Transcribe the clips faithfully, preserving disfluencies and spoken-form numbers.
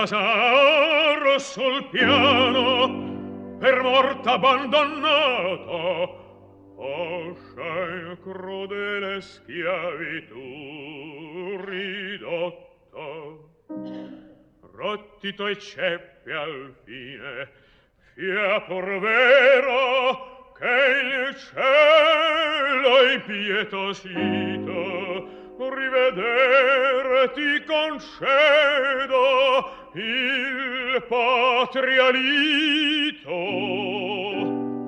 casar sul piano per morta abbandonata oscia in crudele schiavitù ridotta. Rotti tuoi ceppi al fine, fia pur vero che il cielo impietosito rivedere ti concedo il patria lito.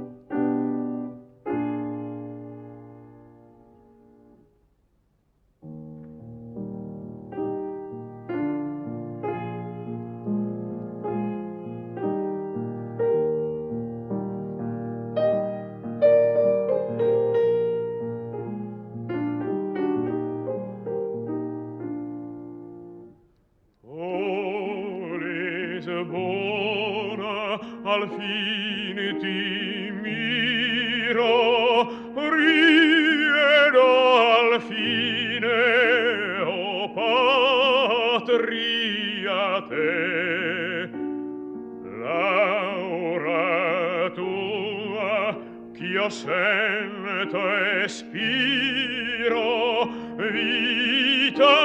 Al fine ti miro, riedo al fine, o patria te. Laura tua, ch'io sento e spiro, vita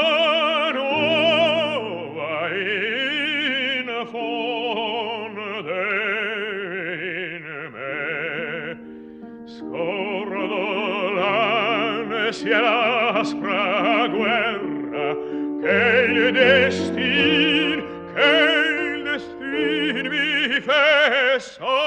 nuova in fondo in me. Scordo l'ansia l'aspra guerra che il destin, che il destin mi fe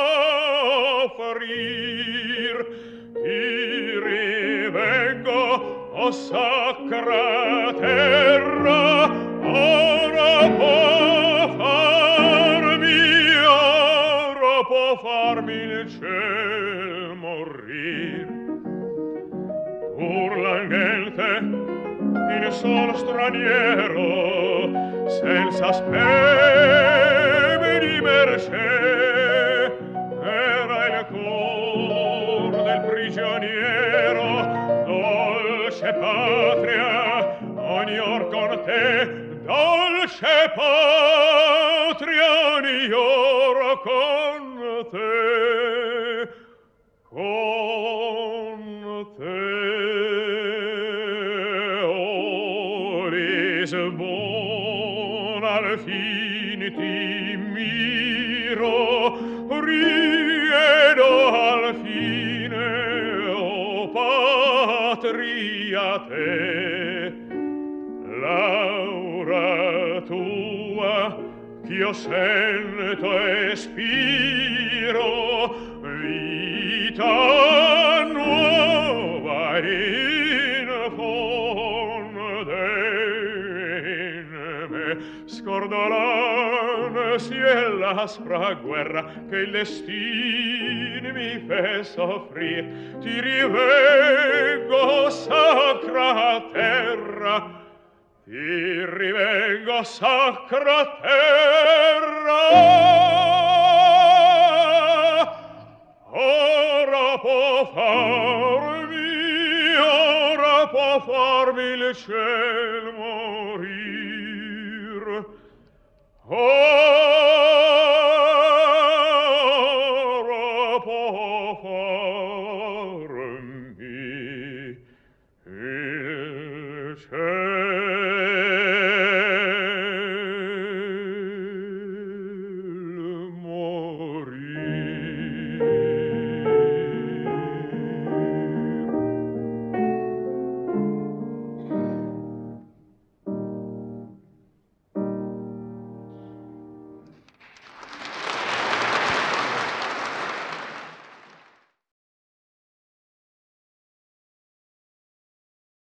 soffrir. Ti rivengo, o sacra terra, ora può farmi, ora può farmi il ciel morrir. Urlangente in sol straniero, senza speme di mercé, era il cor del prigioniero. Dolce patria, ognor con te, dolce patria, ognor con te, con te. O Lisbona, al fin ti miro, riedo al fine, o patria te. Laura tua, ch'io sento e spiro, vita nuova in fondo in me. Scordo l'ansia e l'aspra guerra che il destin mi fe soffrir. Ti rivengo, sacra terra, ti rivengo, sacra terra. Ora può farmi, ora può farmi il ciel morir. Oh